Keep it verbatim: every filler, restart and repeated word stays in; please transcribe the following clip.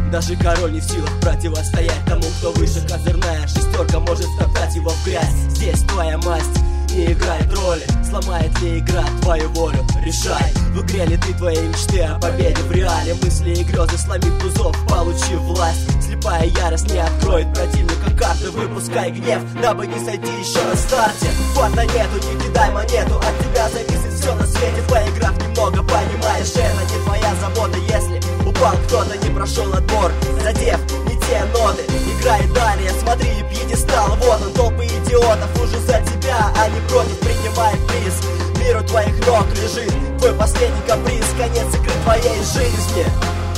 Даже король не в силах противостоять тому, кто выше. Козырная шестерка может втоптать его в грязь. Здесь твоя масть не играет роли. Сломает ли игра твою волю? Решай, в игре ли ты твои мечты о победе в реале. Мысли и грезы сломив тузов, получив власть. Слепая ярость не откроет противника карты. Выпускай гнев, дабы не сойти еще на старте. Фото нету, не кидай монету. От тебя зависит все на свете. Поиграв немного, понимаешь, это не твоя забота. Если упал кто-то, не прошел отбор, задев не те ноты, играй далее, смотри, пьедестал. Вот он, толпы идиотов уже за тебя, а не против, принимает приз. Мир у твоих ног лежит, твой последний каприз, конец игры твоей жизни.